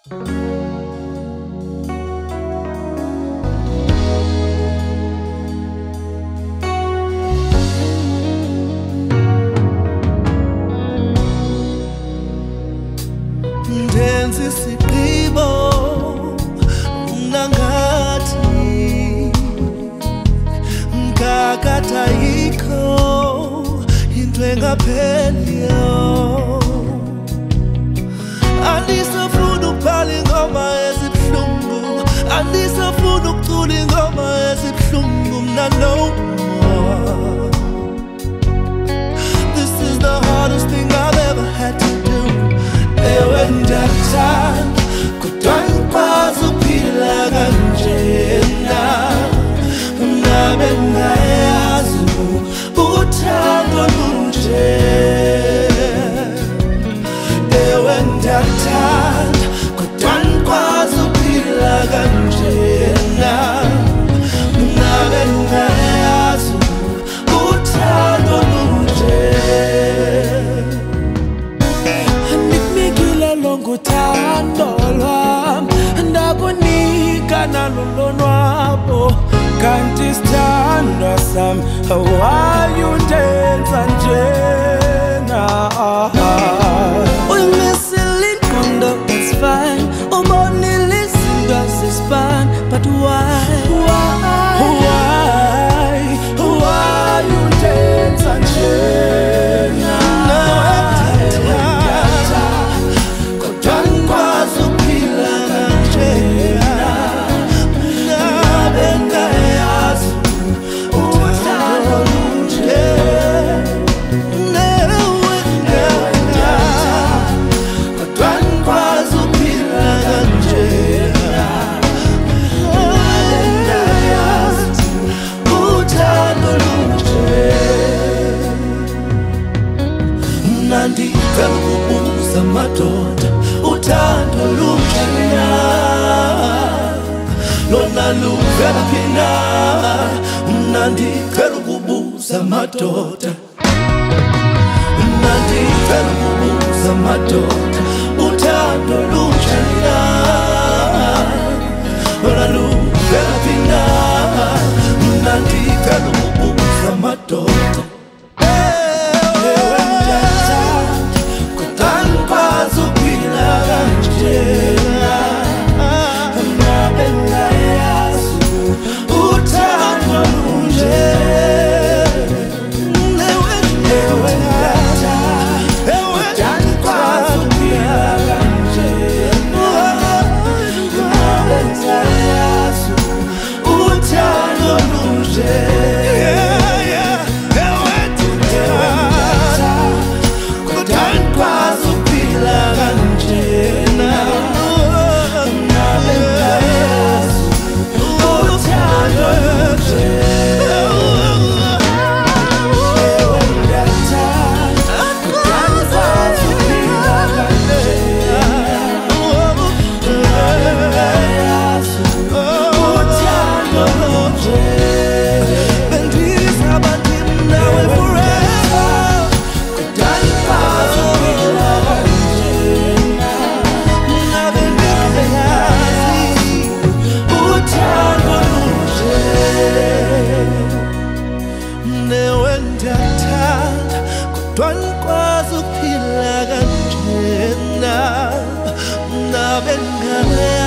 Ndenze isigqibo unangathi ngakatha yikho into engapheliyo. Andisafuna ukubhala ingoma ezibuhlungu, andisafuna ukucula ingoma ezibuhlungu mna no more. This is the hardest thing I've ever had to do. Ewe ndakuthanda kodwa ngikwazi ukuphila kanjena, mna bengayazi uthando lunje. Ewe ndakuthanda kodwa ngikwazi ukuphila kanjena, mna bengayazi uthando lunje. Uthando lwami ndakunika nalo nwabo, kanti sithandwa sami awayundenza njena. Uyingisile ingqondo, it's fine. Ubonile izinto zispan, but why undenza njena? Ndicela ukubuza madoda, uthando lunjena, lona luvelaphi na? Mna ndicela ukubuza madoda, mna ndicela ukubuza madoda, uthando lunjena, lona luvelaphi na? Mna ndicela ukubuza madoda. Ngikwazi ukuphila kanjena, mna bengayazi